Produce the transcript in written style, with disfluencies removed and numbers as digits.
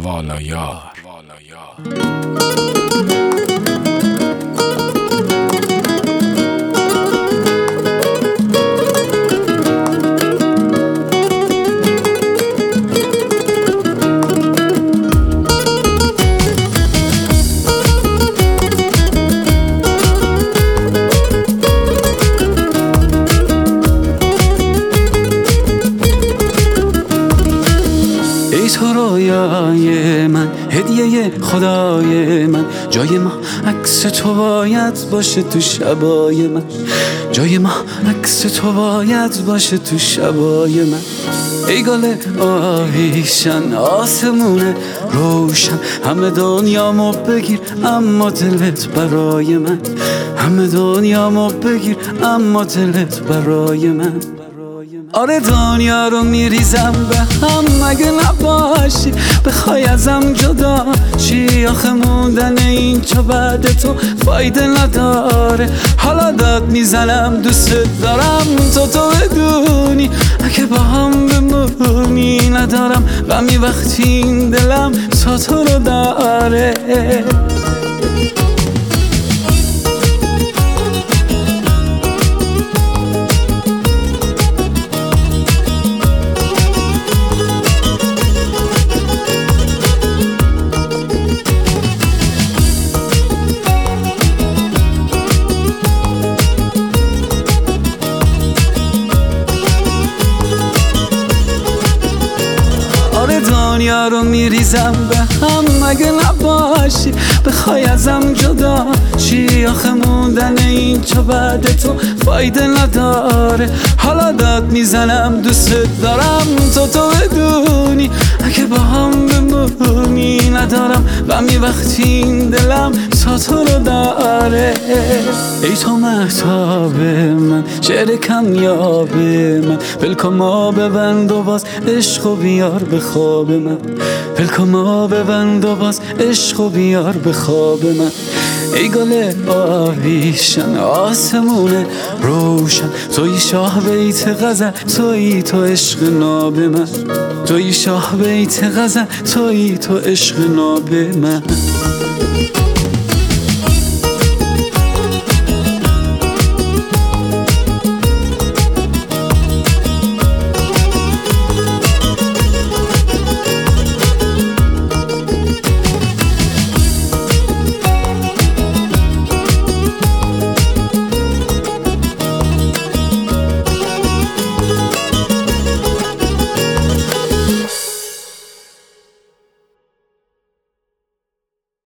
والایار. ای تو رویای من، هدیه خدای من، جای ما عکس تو باید باشه تو شبای من، جای ما عکس تو باید باشه تو شبای من. ای گل آویشن، آسمون روشن، همه دنیامو بگیر اما دلت برای من، همه دنیامو بگیر اما دلت برای من. آره دنیا رو میریزم به هم مگه نباشی، بخوای ازم جدا چی آخه موندن اینجا بعد تو فایده نداره. حالا داد میزنم دوست دارم تو بدونی، اگه با هم بمونی ندارم غمی وقتی این دلم تو رو داره. دنیا رو میریزم به هم مگه نباشی، بخوای ازم جدا چی آخه موندن اینجا بعد تو فایده نداره. حالا داد میزنم دوست دارم تو بدونی، اگه با هم بمونی ندارم غمی وقتی این دلم تو رو داره. ای تو مهتاب من، شعر کمیاب من، بلکن ما ببند و باز عشق و بیار به خواب من، بلکن ما ببند و باز عشق و بیار به خواب من. ای گل آویشن، آسمون روشن، توی شاه بیت غزل، توی تو عشق ناب من، توی شاه بیت غزل، توی تو عشق ناب من.